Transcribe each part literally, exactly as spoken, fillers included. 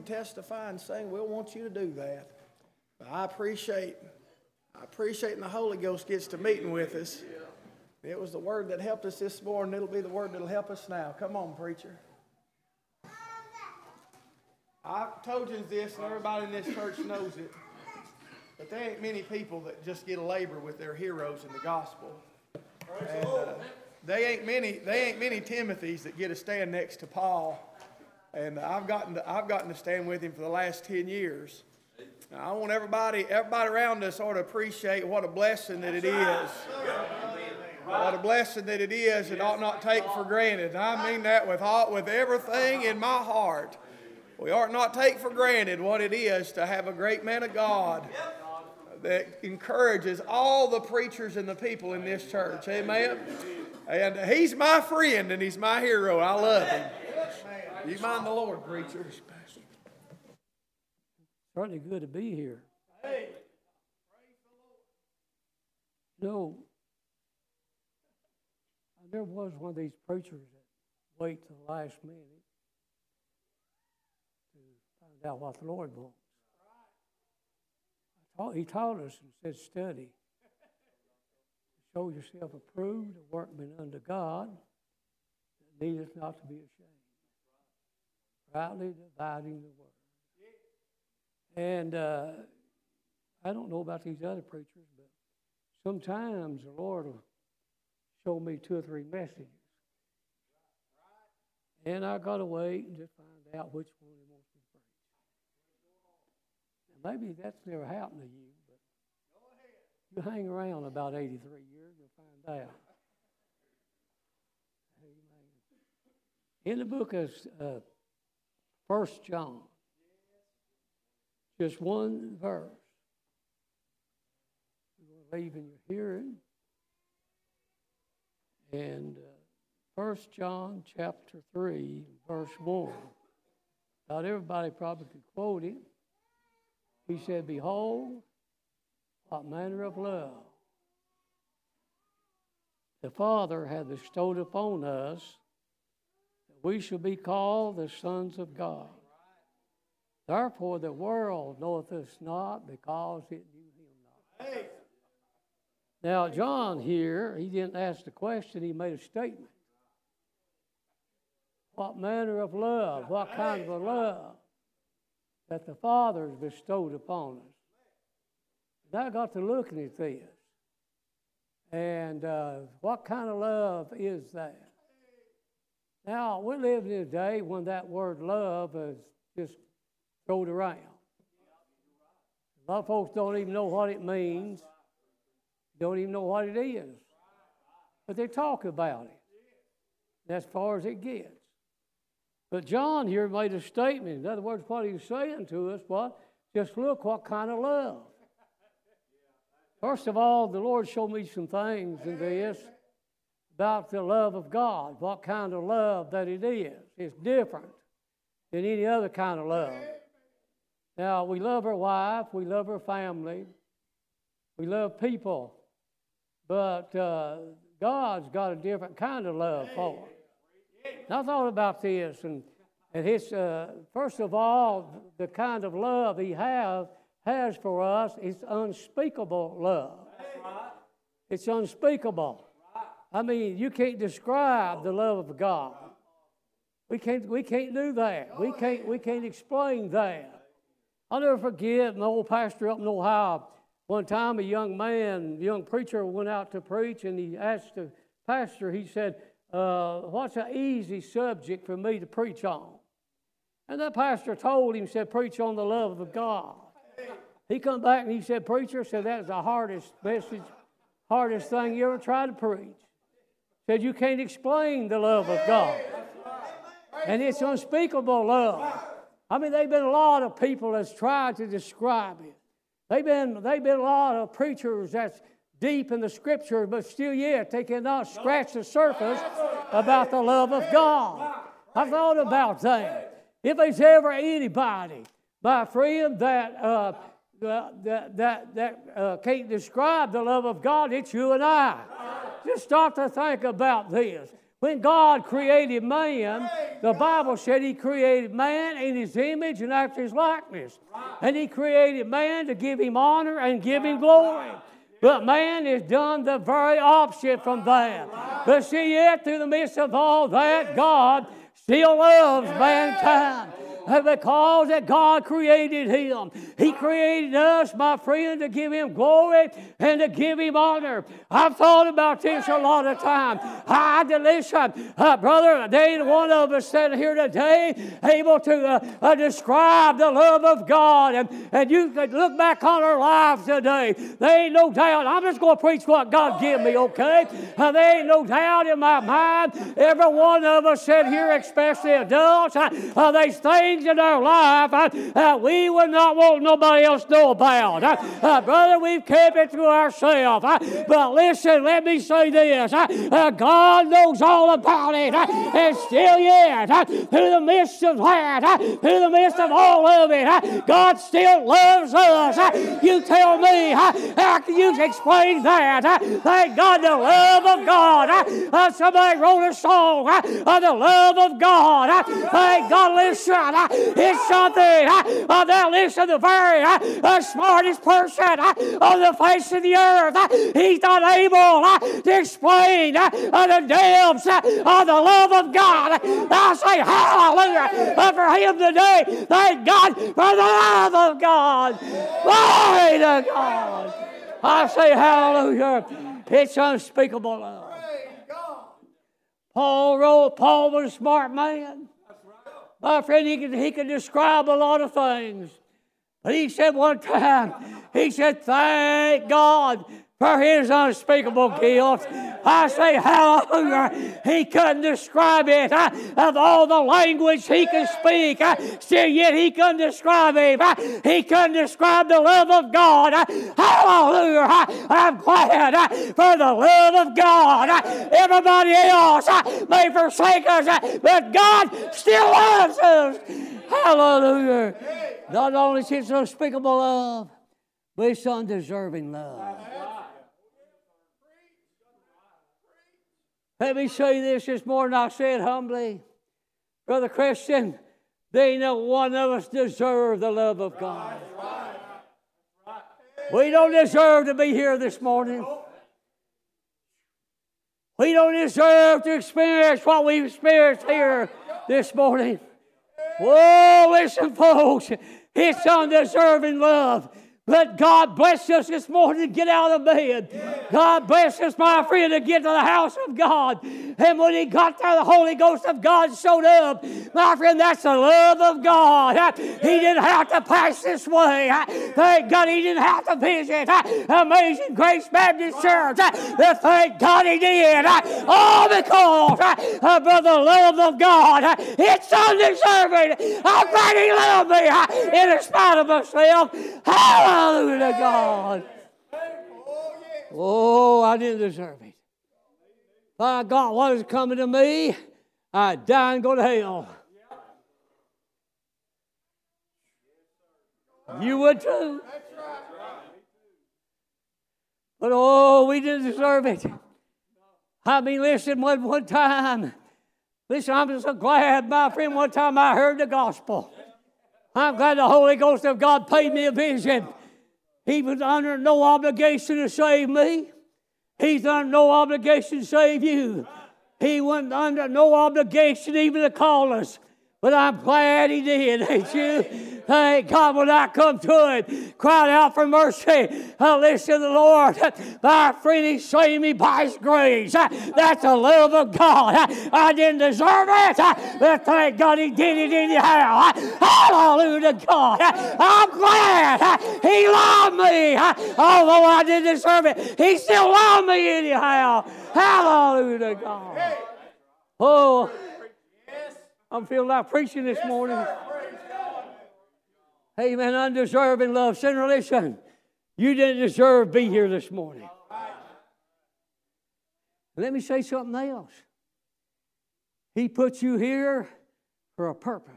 testify and sing, we'll want you to do that. But I appreciate, I appreciate the Holy Ghost gets to meeting with us. It was the word that helped us this morning. It'll be the word that'll help us now. Come on, preacher. I told you this, and everybody in this church knows it. But there ain't many people that just get a labor with their heroes in the gospel. And uh, they ain't many. They ain't many Timothys that get to stand next to Paul. And I've gotten to, I've gotten to stand with him for the last ten years. Now, I want everybody, everybody around us ought to appreciate what a blessing that it is. What a blessing that it is, and ought not take for granted. And I mean that with all, with everything in my heart. We ought not take for granted what it is to have a great man of God that encourages all the preachers and the people in this church. Amen. And he's my friend and he's my hero. I love him. You mind the Lord, preacher. Certainly good to be here. You know, I never was one of these preachers that wait till the last minute to find out what the Lord wants. I taught, he taught us and said, study. Show yourself approved, a workman unto God, that needeth not to be ashamed, rightly dividing the word. And uh, I don't know about these other preachers, but sometimes the Lord will show me two or three messages. And I got to wait and just find out which one he wants me to preach. And maybe that's never happened to you, but you hang around about eighty-three years, you'll find out. Amen. In the book of uh, First John, just one verse. We're going to leave in your hearing. And uh, First John chapter three, verse one. Not everybody probably could quote it. He said, behold, what manner of love the Father hath bestowed upon us, that we shall be called the sons of God. Therefore the world knoweth us not, because it knew him not. Now John here, he didn't ask the question, he made a statement. What manner of love, what kind of a love that the Father has bestowed upon us. And I got to looking at this. And uh, what kind of love is that? Now, we're living in a day when that word love is just thrown around. A lot of folks don't even know what it means, don't even know what it is. But they talk about it. That's as far as it gets. But John here made a statement. In other words, what he was saying to us was, just look what kind of love. First of all, the Lord showed me some things in this about the love of God, what kind of love that it is. It's different than any other kind of love. Now, we love our wife, we love our family, we love people, but uh, God's got a different kind of love for us. And I thought about this, and, and his, uh, first of all, the kind of love he have, has for us is unspeakable love. It's unspeakable. I mean, you can't describe the love of God. We can't, we can't do that. We can't, we can't explain that. I'll never forget an old pastor up in Ohio. One time a young man, a young preacher went out to preach, and he asked the pastor, he said, uh, what's an easy subject for me to preach on? And that pastor told him, said, preach on the love of God. He come back and he said, preacher, said that's the hardest message, hardest thing you ever tried to preach. Said you can't explain the love of God. And it's unspeakable love. I mean, there've been a lot of people that's tried to describe it. They've been, they've been a lot of preachers that's deep in the Scripture, but still yet they cannot scratch the surface about the love of God. I thought about that. If there's ever anybody, my friend, that uh, that that that uh, can't describe the love of God, it's you and I. Just start to think about this. When God created man, the Bible said He created man in His image and after His likeness. And He created man to give him honor and give him glory. But man has done the very opposite from that. But see, yet through the midst of all that, God still loves mankind. Because that God created him. He created us, my friend, to give Him glory and to give Him honor. I've thought about this a lot of times. I had to listen. Uh, brother, there ain't one of us sitting here today able to uh, uh, describe the love of God. And, and you could look back on our lives today. There ain't no doubt. I'm just going to preach what God gave me, okay? Uh, there ain't no doubt in my mind. Every one of us sitting here, especially adults, uh, uh, there's things in our life uh, uh, we would not want nobody else to know about. Uh, uh, brother, we've kept it to ourselves. Uh, but listen, let me say this. Uh, uh, God knows all about it. Uh, and still yet, uh, through the midst of that, uh, through the midst of all of it, uh, God still loves us. Uh, you tell me, uh, how can you explain that? Uh, thank God, the love of God. Uh, uh, somebody wrote a song uh, of the love of God. Uh, thank God, listen. Uh, It's something uh, that listen, the very uh, uh, smartest person uh, on the face of the earth. Uh, he's not able uh, to explain uh, uh, the depths uh, of the love of God. I say hallelujah uh, for him today. Thank God for the love of God. Glory to God. I say hallelujah. It's unspeakable love. Paul wrote, Paul was a smart man. My friend, he could, he could describe a lot of things. But he said one time, he said, thank God for His unspeakable guilt. I say hallelujah. He couldn't describe it uh, of all the language he could speak. Uh, still yet he couldn't describe him. Uh, he couldn't describe the love of God. Uh, hallelujah. Uh, I'm glad uh, for the love of God. Uh, everybody else uh, may forsake us, uh, but God still loves us. Hallelujah. Not only is His unspeakable love, but His undeserving love. Let me say this this morning. I said humbly, Brother Christian, there ain't no one of us deserve the love of God. We don't deserve to be here this morning. We don't deserve to experience what we've experienced here this morning. Whoa, listen, folks, it's undeserving love. But God bless us this morning to get out of bed. God bless us, my friend, to get to the house of God. And when He got there, the Holy Ghost of God showed up. My friend, that's the love of God. He didn't have to pass this way. Thank God He didn't have to visit Amazing Grace Baptist Church. But thank God He did. All because of the love of God. It's undeserving. I'm glad He loved me in spite of myself. Hallelujah. Hallelujah to God. Oh, I didn't deserve it. If I got what was coming to me, I'd die and go to hell. You would too. But oh, we didn't deserve it. I mean, listen, one, one time, listen, I'm so glad, my friend, one time I heard the gospel. I'm glad the Holy Ghost of God paid me a vision. He was under no obligation to save me. He's under no obligation to save you. He wasn't under no obligation even to call us. But I'm glad He did, ain't you? Thank God when I come to it, cried out for mercy. I listen to the Lord. My friend, He saved me by His grace. That's the love of God. I didn't deserve it, but thank God He did it anyhow. Hallelujah to God. I'm glad He loved me. Although I didn't deserve it, He still loved me anyhow. Hallelujah to God. Oh, I'm feeling like preaching this morning. Amen. Undeserving love. Sinner, listen. You didn't deserve to be here this morning. Let me say something else. He put you here for a purpose.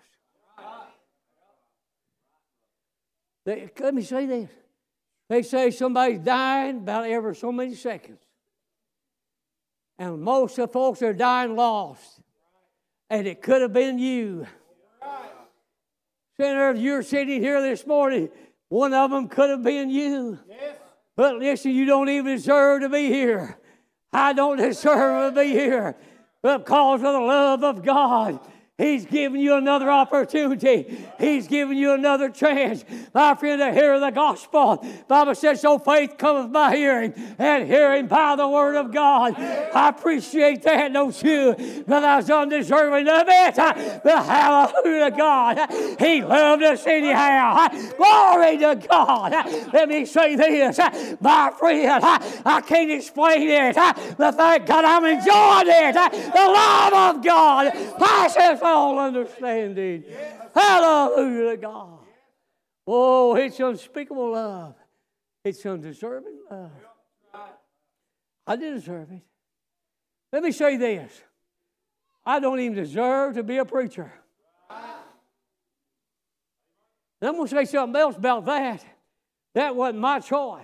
They, let me say this. They say somebody's dying about every so many seconds. And most of the folks are dying lost. And it could have been you. Senator, if you're sitting here this morning, one of them could have been you. Yes. But listen, you don't even deserve to be here. I don't deserve to be here. But because of the love of God, He's given you another opportunity. He's given you another chance, my friend, to hear the gospel. The Bible says, so faith cometh by hearing, and hearing by the word of God. I appreciate that, don't you? But I was undeserving of it. But hallelujah to God. He loved us anyhow. Glory to God. Let me say this, my friend, I can't explain it, but thank God I'm enjoying it. The love of God passes all understanding. Yes. Hallelujah to God. Oh, it's unspeakable love. It's undeserving love. I didn't deserve it. Let me say this. I don't even deserve to be a preacher. And I'm going to say something else about that. That wasn't my choice.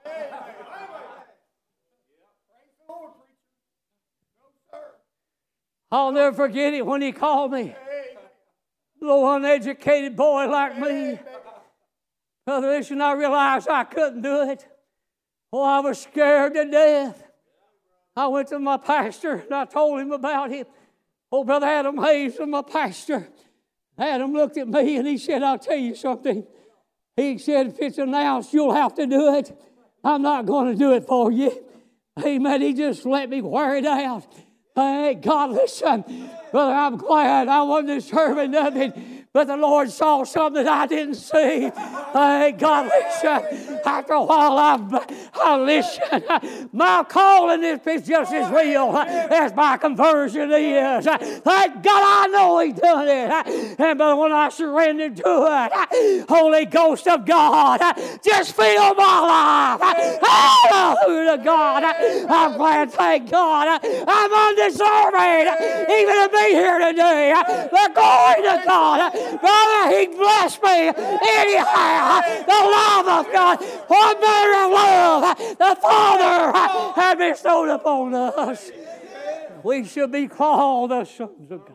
I'll never forget it when he called me. Little uneducated boy like me. Brother, listen, I realized I couldn't do it. Oh, I was scared to death. I went to my pastor and I told him about it. Oh, Brother Adam Hayes was my pastor. Adam looked at me and he said, I'll tell you something. He said, if it's announced, you'll have to do it. I'm not going to do it for you. Amen. He just let me wear it out. Thank God, listen, brother, I'm glad I wasn't deserving nothing, but the Lord saw something that I didn't see. Thank God, listen, after a while, I, I listen. My calling is just as real as my conversion is. Thank God I know He done it. And but when I surrendered to it, Holy Ghost of God, just filled my life. Hallelujah to God. I'm glad, thank God, I'm undeserving even to be here today. But glory to God. Brother, He blessed me anyhow. The love of God, what manner of love the Father had bestowed upon us. We should be called the sons of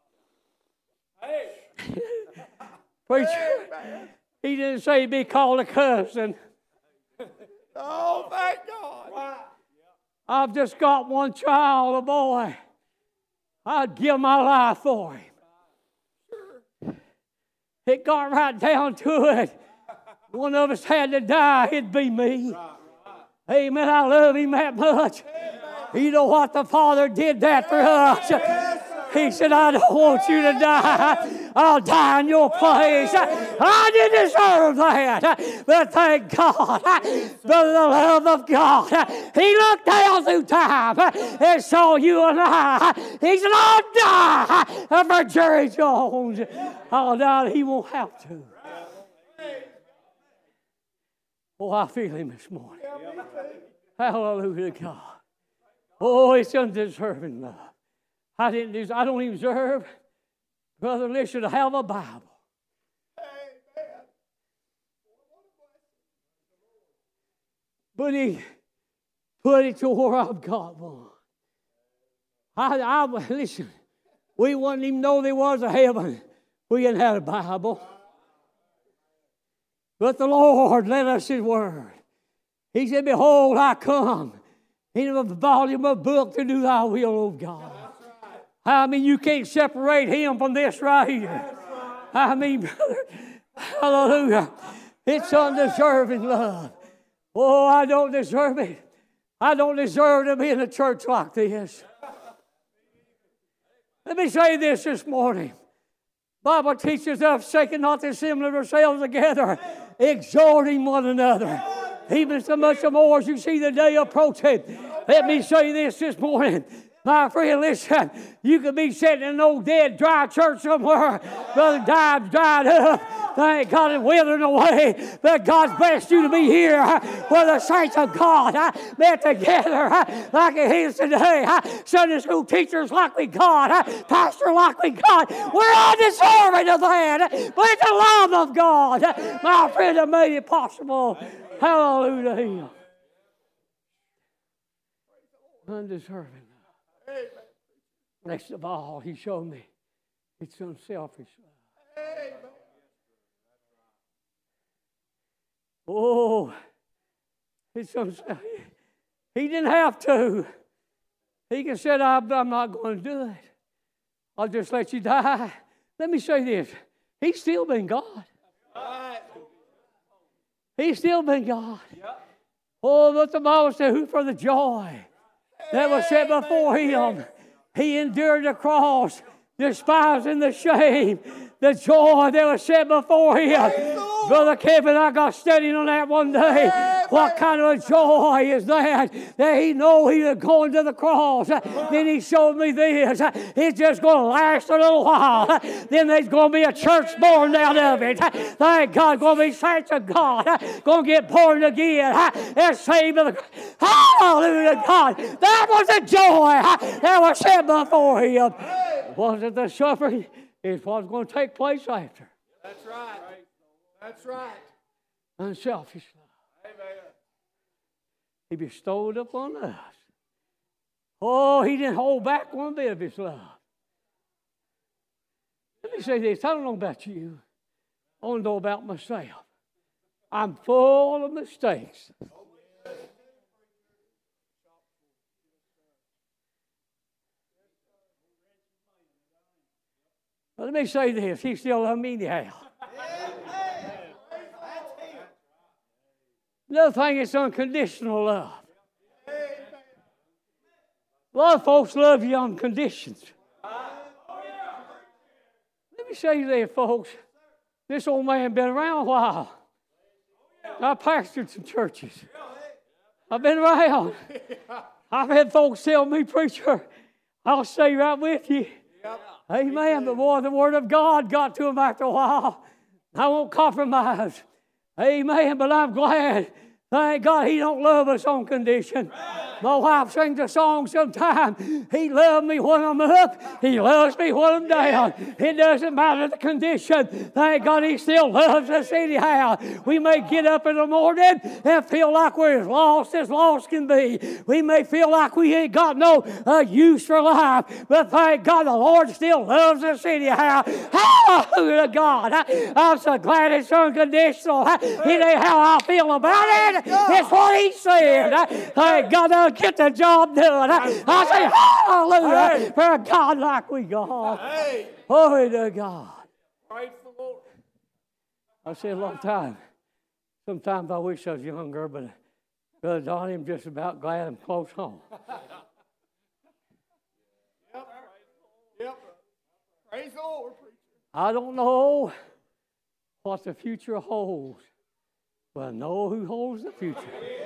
God. Preacher, he didn't say be called a cousin. Oh, thank God. I've just got one child, a boy. I'd give my life for him. It got right down to it. One of us had to die, it'd be me. Amen. I love him that much. You know what? The Father did that for us. He said, I don't want you to die. I'll die in your place. I didn't deserve that. But thank God, for the love of God. He looked down through time and saw you and I. He said, I'll die for Jerry Jones. I'll die. He won't have to. Oh, I feel him this morning. Hallelujah to God. Oh, it's undeserving love. I didn't deserve, I don't even deserve, Brother, listen, to have a Bible. But He put it to where I've got one. I, I, listen, we wouldn't even know there was a heaven. We didn't have a Bible. But the Lord lent us His Word. He said, behold, I come in a volume of book to do thy will, O God. I mean, you can't separate Him from this right here. I mean, brother, hallelujah. It's undeserving love. Oh, I don't deserve it. I don't deserve to be in a church like this. Let me say this this morning. The Bible teaches us, shaking not the assembly of ourselves together, exhorting one another. Even so much more as you see the day approaching. Let me say this this morning. My friend, listen, you could be sitting in an old dead dry church somewhere. Brother, died, dried up. Thank God it's withering away. But God's blessed you to be here where the saints of God met together like it is today. Sunday school teachers like we got. Pastor like we got. We're undeserving of that. But it's the love of God, my friend, that made it possible. Hallelujah. Undeserving. Next of all, he showed me it's unselfish love. Oh, it's unselfish. He didn't have to. He can say, I'm not going to do it. I'll just let you die. Let me say this. He's still been God. He's still been God. Oh, but the Bible said, who for the joy that was set before him, he endured the cross, despising the shame, the joy that was set before him. Brother Kevin, I got studying on that one day. What kind of a joy is that? That he know he was going to the cross. Then he showed me this. It's just going to last a little while. Then there's going to be a church born out of it. Thank God, going to be saints of God. Going to get born again. And saved. Hallelujah, God. That was the joy that was set before him. Wasn't the suffering? It's what's going to take place after. That's right. That's right. Unselfish love. Amen. He bestowed upon us. Oh, he didn't hold back one bit of his love. Let me say this. I don't know about you. I want to know about myself. I'm full of mistakes. But let me say this. He still loves me anyhow. Another thing is unconditional love. A lot of folks love you on conditions. Let me say this, folks. This old man been around a while. I pastored some churches. I've been around. I've had folks tell me, preacher, I'll stay right with you. Amen. But boy, the Word of God got to him after a while. I won't compromise. Amen. But I'm glad. Thank God he don't love us on condition. My wife sings a song sometime. He loves me when I'm up. He loves me when I'm down. It doesn't matter the condition. Thank God he still loves us anyhow. We may get up in the morning and feel like we're as lost as lost can be. We may feel like we ain't got no uh, use for life. But thank God the Lord still loves us anyhow. Hallelujah to God. I'm so glad it's unconditional. It ain't how I feel about it. It's what he said. Thank God I'll get the job done. I say hallelujah for a God like we got. Glory to God. I said a long time. Sometimes I wish I was younger, but Brother Donnie, I'm just about glad I'm close home. Yep. Yep. Praise the Lord. I don't know what the future holds, but I know who holds the future.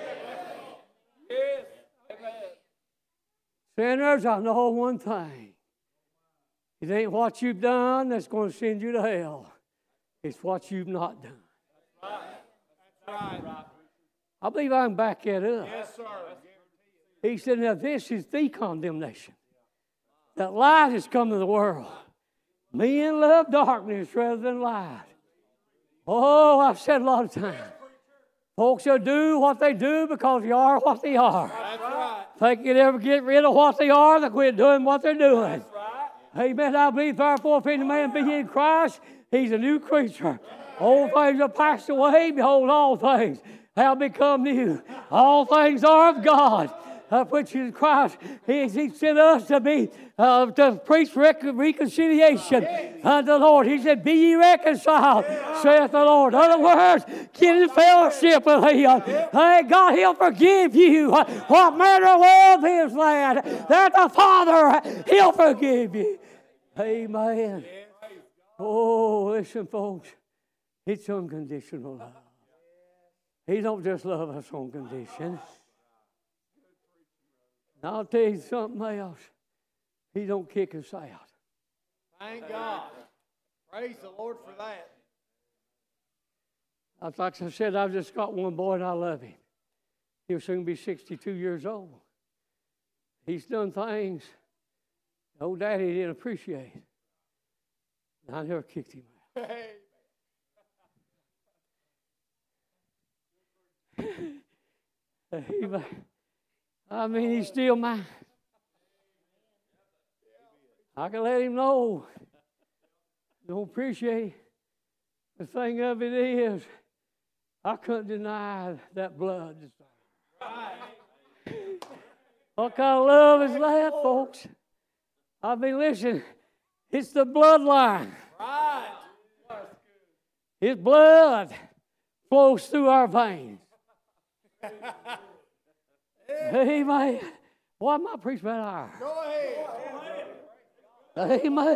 Yes. Amen. Sinners, I know one thing. It ain't what you've done that's going to send you to hell. It's what you've not done. That's right. I believe I can back that up. Yes, sir. He said, now this is the condemnation. That light has come to the world. Men love darkness rather than light. Oh, I've said a lot of times. Folks will do what they do because they are what they are. That's right. If they could ever get rid of what they are, they quit doing what they're doing. That's right. Amen. I believe, therefore, if any man be in Christ, he's a new creature. Old things are passed away. Behold, all things have become new. All things are of God, uh, which is Christ. He, he sent us to be uh, to preach rec- reconciliation unto the Lord. He said, "Be ye reconciled," saith the Lord. In other words, get in fellowship with Him. Hey, God, He'll forgive you. What manner of love is that? That the Father, He'll forgive you. Amen. Oh, listen, folks. It's unconditional love. He don't just love us on condition. And I'll tell you something else. He don't kick us out. Thank God. Praise the Lord for that. Like I said, I've just got one boy and I love him. He'll soon be sixty-two years old. He's done things old daddy didn't appreciate. And I never kicked him out. Amen. I mean, he's still mine. I can let him know. Don't appreciate. The thing of it is, I couldn't deny that blood. Right. What kind of love is that, folks? I mean, listen, it's the bloodline. Right. His blood flows through our veins. Amen. Why am I preaching about iron? Go ahead. Amen.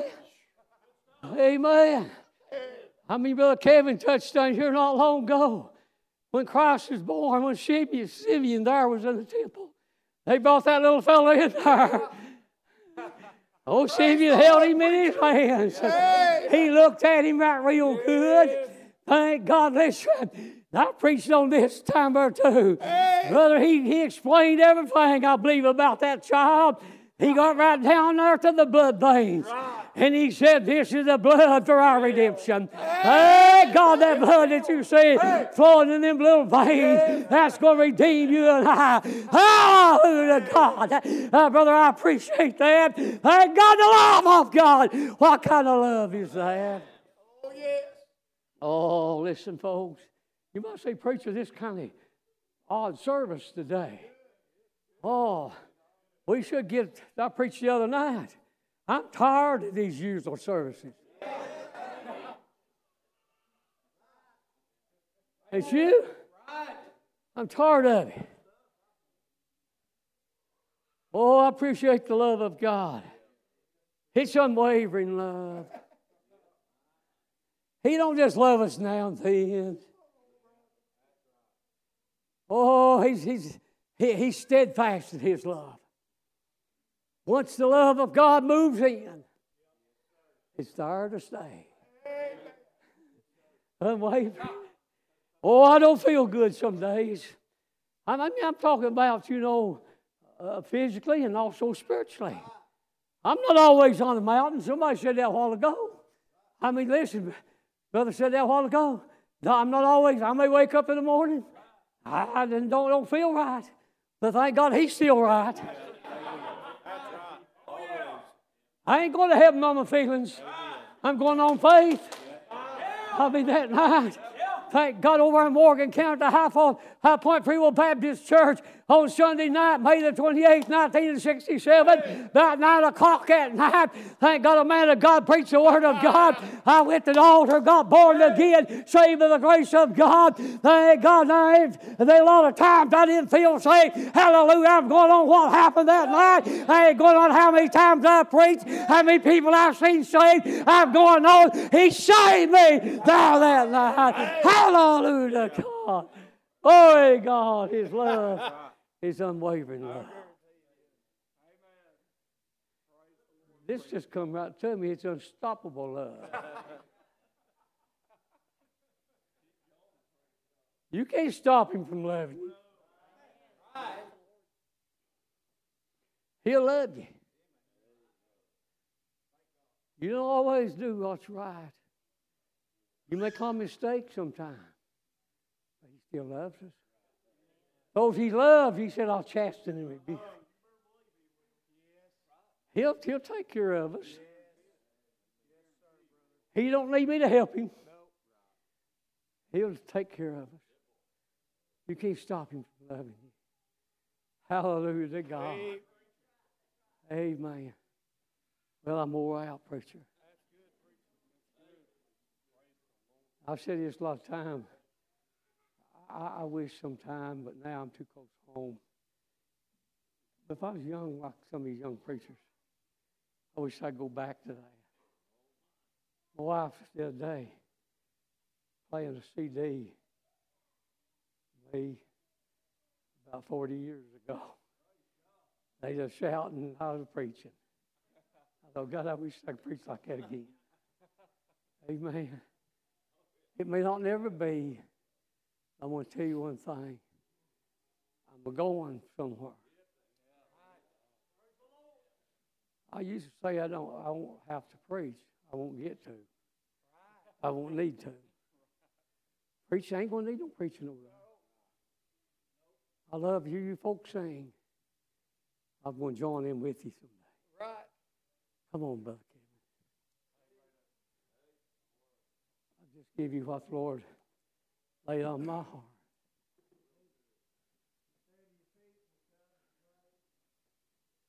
Amen. I mean, Brother Kevin touched on here not long ago. When Christ was born, when Simeon, Simeon there was in the temple, they brought that little fellow in there. Oh, Simeon held him in his hands. Hey. He looked at him right real good. Thank God. Listen, I preached on this time or two. Hey. Brother, he, he explained everything, I believe, about that child. He got right down there to the blood veins. Right. And he said, this is the blood for our redemption. Hey, hey God, that blood that you see hey. flowing in them little veins, hey. that's going to redeem you and I. Hallelujah, God. Uh, brother, I appreciate that. Thank God, the love of God. What kind of love is that? Oh, yes. Oh, listen, folks. You must say, preacher, this kind of odd service today. Oh, we should get, I preached the other night. I'm tired of these usual services. It's you? I'm tired of it. Oh, I appreciate the love of God. It's unwavering love. He don't just love us now and then. Oh, he's, he's, he, he's steadfast in his love. Once the love of God moves in, it's there to stay. Unwavering. Oh, I don't feel good some days. I mean, I'm talking about, you know, uh, physically and also spiritually. I'm not always on the mountain. Somebody said that a while ago. I mean, listen, brother said that a while ago. No, I'm not always. I may wake up in the morning. I, I don't, don't feel right. But thank God he's still right. I ain't going to heaven on my feelings. I'm going on faith. I'll be that night. Thank God over in Morgan County, the High, High Point Free Will Baptist Church on Sunday night, May the twenty-eighth, nineteen sixty-seven, about nine o'clock at night. Thank God a man of God preached the Word of God. I went to the altar, got born again, saved by the grace of God. Thank God. Now, there a lot of times I didn't feel saved. Hallelujah. I'm going on what happened that night. I ain't going on how many times I preached, how many people I've seen saved. I'm going on. He saved me there that night. Hallelujah, God. Oh, God, His love, His unwavering love. This just come right to me. It's unstoppable love. You can't stop Him from loving you. He'll love you. You don't always do what's right. You make a mistake sometimes, but He still loves us. Those He loves, He said, I'll chasten and rebuke. He'll, he'll take care of us. He don't need me to help Him. He'll take care of us. You can't stop Him from loving you. Hallelujah to God. Amen. Well, I'm wore out, preacher. I've said this a lot of times. I, I wish sometime, but now I'm too close home. But if I was young, like some of these young preachers, I wish I'd go back to that. My wife the other day, playing a C D, me, about forty years ago. They just shouting, I was preaching. I thought, God, I wish I could preach like that again. Amen. It may not never be. I'm going to tell you one thing. I'm going somewhere. I used to say I don't. I won't have to preach. I won't get to. I won't need to. Preach ain't going to need no preaching over there. I love you. You folks sing. I'm going to join in with you someday. Come on, Brother Kevin. I'll just give you what the Lord laid on my heart.